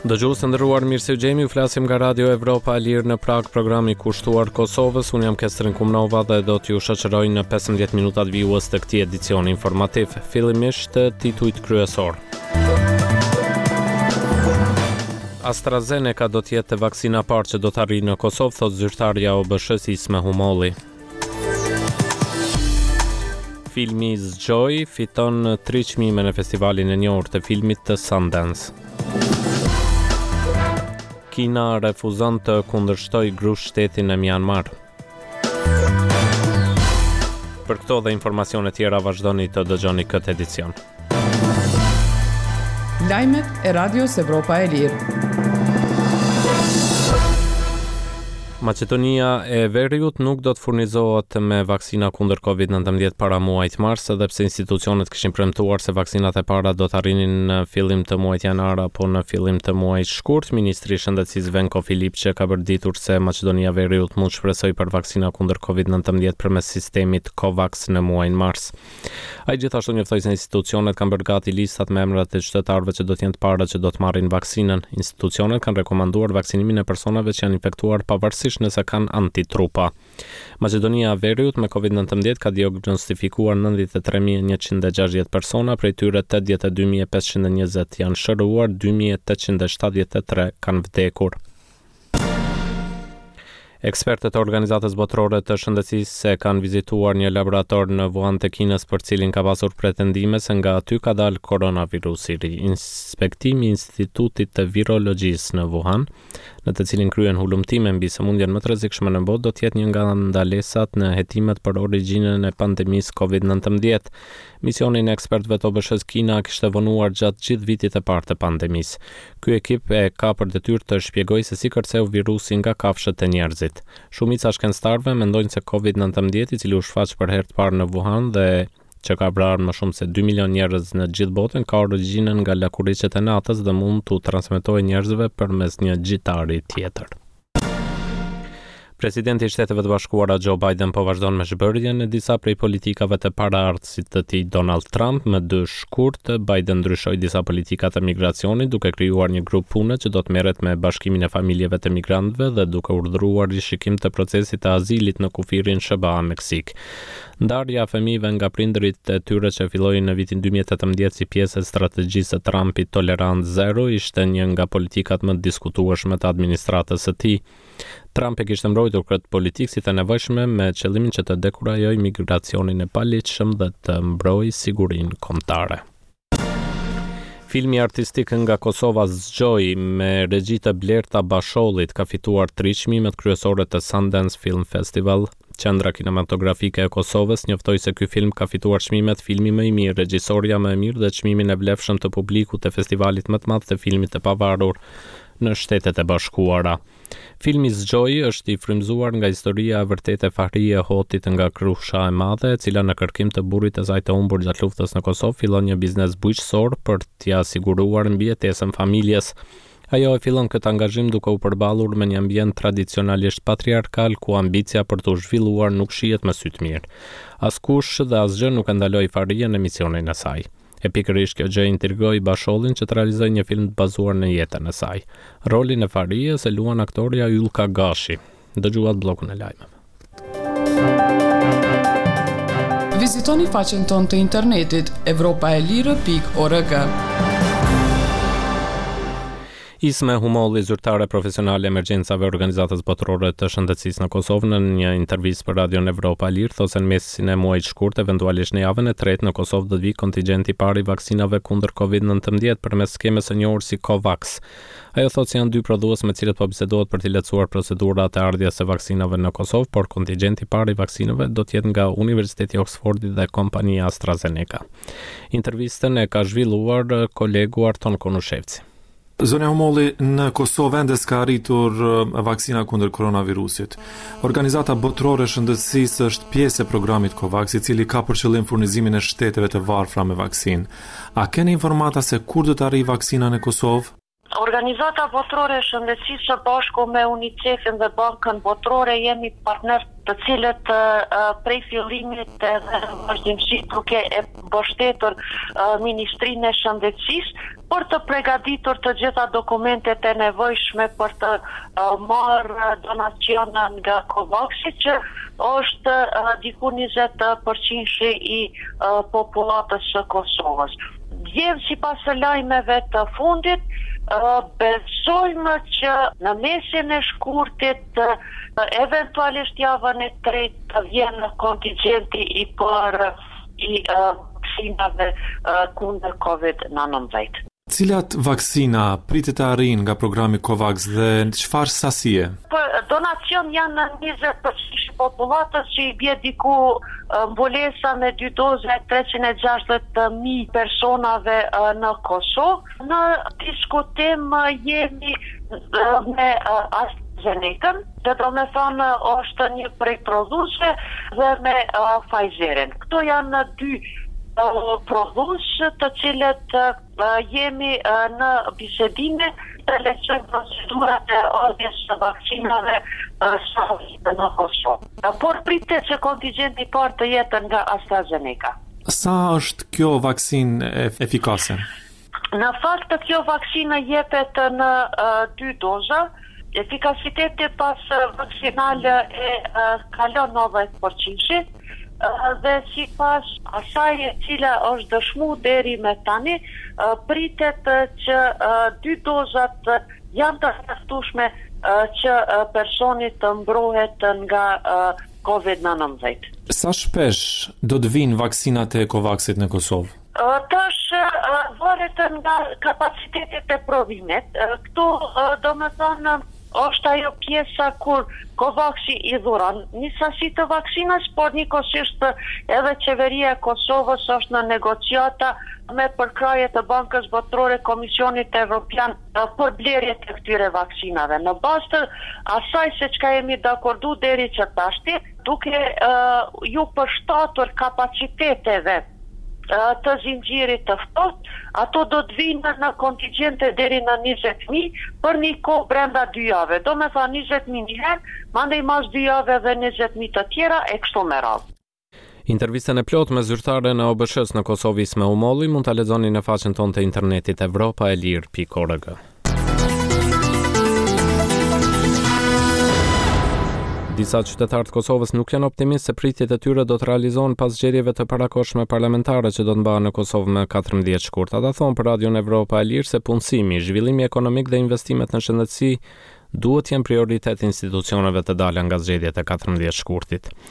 Dëgjues të nderuar, mirë se u gjemi, u flasim nga Radio Evropa e Lirë në Prag, programi kushtuar Kosovës. Unë jam Kestrin Kumnova dhe do t'ju shoqëroj në 15 minutat vijues të këtij edicioni informativ. Fillimisht titujt kryesor. AstraZeneca do të jetë vaksina e parë që do të arrijë në Kosovë, thot zyrtarja e OBSH-s Isme Humolli. Filmi Zgjoj fiton 3 çmime në festivalin e njohur të filmit të Sundance. Kina refuzon të kundërshtoj grup-shtetin e Myanmar. Për këto dhe informacione tjera vazhdoni të dëgjoni këtë edicion. Lajmet e Radios Evropa e Lirë. Maqedonia e Veriut nuk do të furnizohet me vaksina kundër COVID-19 para muajit mars, edhe pse institucionet kishin premtuar se vaksinat e para do të arrinin në fillim të muajit janar apo në fillim të muajit shkurt. Ministri i Shëndetësisë Venko Filipçe ka bërditur se Maqedonia e Veriut mund shpresoj për vaksina kundër COVID-19 përmes sistemit COVAX në muajin mars. Ai gjithashtu njoftoi se institucionet kanë bërë gati listat me emrat e qytetarëve që do të jenë të parët që do të marrin vaksinën. Institucionet kanë rekomanduar vaksinimin e personave që janë infektuar pavarësisht nëse kanë antitrupa. Maqedonia e Veriut me COVID-19 ka diagnostifikuar 93.160 persona, prej tyre 82.520 janë shëruar, 2.873 kanë vdekur. Ekspertët e Organizatës Botërore të Shëndetësisë kanë vizituar një laborator në Wuhan të Kinës për cilin ka pasur pretendime se nga aty ka dalë koronavirusi i ri. Inspektimi i Institutit të Virologjisë në Wuhan, në të cilin kryen hulumtime mbi sëmundjen më të rrezikshme në botë, do të jetë një nga ndalesat në hetimet për origjinën e pandemisë COVID-19. Misionin e ekspertëve të OBSH-s Kina kishte vonuar gjatë gjithë vitit të parë të pandemisë. Ky ekip e ka për detyrë të shpjegojë se si kërceu virusi nga kafshët e njerëzit. Shumica shkencëtarëve mendojnë se COVID-19, i cili u shfaq për herë të parë në Wuhan dhe që ka vrarë më shumë se 2 milion njerëz në gjithë botën, ka origjinën nga lakuriçet e natës dhe mund t'u transmetojë njerëzve përmes një gjitari tjetër. Presidenti i Shteteve të Bashkuara Joe Biden po vazhdon me zhbërjen e disa prej politikave të paraardhësit të tij Donald Trump. Me 2 shkurt, Biden ndryshoi disa politika të migracionit, duke krijuar një grup pune që do të merret me bashkimin e familjeve të migrantëve dhe duke urdhëruar rishikim të procesit të azilit në kufirin SBA Meksik. Ndarja e fëmijëve nga prindërit e tyre që filloi në vitin 2018 si pjesë e strategjisë së Trumpit Tolerancë Zero ishte një nga politikat më të diskutueshme të administratës së tij. Trump e kishte mbrojtur këtë politikë si të nevojshme me qëllimin që të dekurajojë migracionin e paligjshëm dhe të mbrojë sigurinë kombëtare. Filmi artistik nga Kosova Zgjoj me regji të Blerta Bashollit ka fituar 3 çmimet kryesore të Sundance Film Festival. Qendra kinematografike e Kosovës njoftoi se ky film ka fituar çmimet filmi më i mirë, regjisoria më e mirë dhe çmimin e vlefshëm të publikut të festivalit më të madh të filmit të pavarur në Shtetet e Bashkuara. Filmi Zgjoj është i frymzuar nga historia e vërtetë e Fahrie Hotit nga Krusha e Madhe, e cila në kërkim të burrit të saj të humbur gjatë luftës në Kosovë fillon një biznes bujqësor për t'ia siguruar mbijetesën familjes. Ajo e fillon këtë angazhim duke u përballur me një ambient tradicionalisht patriarkal ku ambicia për të zhvilluar nuk shihet me sy të mirë. Askush dhe asgjë nuk e ndaloi Fahrien në misionin e saj. E pikërisht kjo gjë intrigoi Bashollin që të realizojë një film të bazuar në jetën e saj. Rolin e Fahries e luan aktoria Ylka Gashi. Dëgjuat bllokun e lajmeve. Vizitoni faqen tonë të internetit europaelire.org. Isme Humolli, zyrtare profesionale emergjencave Organizatës Botërore të Shëndetësisë në Kosovë, në një intervistë për Radion Evropa e Lirë, thotë se në mesin e muajit shkurt, eventualisht në javën e tretë në Kosovë do të vijë kontingjenti i parë i vaksinave kundër COVID-19 përmes skemës së njohur si COVAX. Ajo thotë se janë 2 prodhues me cilët po bisedohet për të lehtësuar procedurat e ardhjes së vaksinave në Kosovë, por kontingjenti i parë i vaksinave do të jetë nga Universiteti i Oxfordit dhe kompania AstraZeneca. Intervistën e ka zhvilluar kolegu Arton Konushevci. Zonja Humolli, në Kosovë ende s'ka arritur vaksina kundër koronavirusit. Organizata Botërore e Shëndetësisë është pjesë e programit COVAX, i cili ka për qëllim furnizimin e shteteve të varfra me vaksinë. A keni informata se kur do të arrijë vaksina në Kosovë? Organizata Botërore e Shëndetësisë së bashku me UNICEF-in dhe Bankën Botërore jemi partner të cilët prej fillimit edhe vazhdimësisht duke e mbështetur Ministrinë e Shëndetësisë për të përgatitur të gjitha dokumentet e nevojshme për të marrë donacion nga COVAX-i, që është diku 20% i popullatës së Kosovës. Dje sipas lajmeve të fundit, besojmë që në mesin e shkurtit, eventualisht javën e tretë, të vjen kontingjenti i parë i vaksinave kundër COVID-19. Cilat vaksina pritet të arrijnë nga programi COVAX dhe çfarë sasie? Donacion janë në 20% popullatës, që i bie diku mbulesa me 2 doza 360.000 personave në Kosovë. Në diskutim jemi me AstraZeneca, dhe do me thonë është një prej prodhuesve, dhe me Pfizerin. Këto janë 2 prodhues të cilët jemi në bisedime të lehtësojmë procedurat e ardhjes së vaksinave në Kosovë. Por pritet që kontingjenti i parë të jetë nga AstraZeneca. Sa është kjo vaksinë efikase? Në fakt kjo vaksinë jepet në 2 doza. Efikasiteti pas vaksinale kalon 90%. Dhe sipas asaj e cila është dëshmu deri me tani, pritet që 2 dozat janë të mjaftueshme që personi të mbrohet nga COVID-19. Sa shpesh do të vinë vaksinat e COVAX-it në Kosovë? Tash varet nga kapacitetet e provimit. Këtu do me thonë është ajo pjesa kur COVAX-i i dhuron një sasi të vaksinës, por njëkohësisht edhe qeveria e Kosovës është në negociata me përkraje të Bankës Botërore, Komisionit Evropian për blerje të këtyre vaksinave. Në bazë të asaj se çka jemi dakordu deri që tashti, duke ju përshtatur kapaciteteve të zinxhirit të ftohtë, ato do të vinë në kontingjente deri në 20.000 për një kohë brenda 2 jave. Do me thonë 20.000 një herë, mandej mas 2 jave dhe 20.000 të tjera e kështu me radhë. Intervistën e plot me zyrtare në OBSH-s në Kosovë Isme Umolli mund ta lexoni në faqen tonë të internetit evropaelir.org. Disa qytetarë të Kosovës nuk janë optimistë se pritjet e tyre do të realizohen pas zgjedhjeve të parakohshme parlamentare që do të mbahen në Kosovë më 14 shkurt. Ata thonë për Radion Evropa e Lirë se punësimi, zhvillimi ekonomik dhe investimet në shëndetësi duhet jenë prioritet institucioneve të dalën nga zgjedhjet e 14 shkurtit.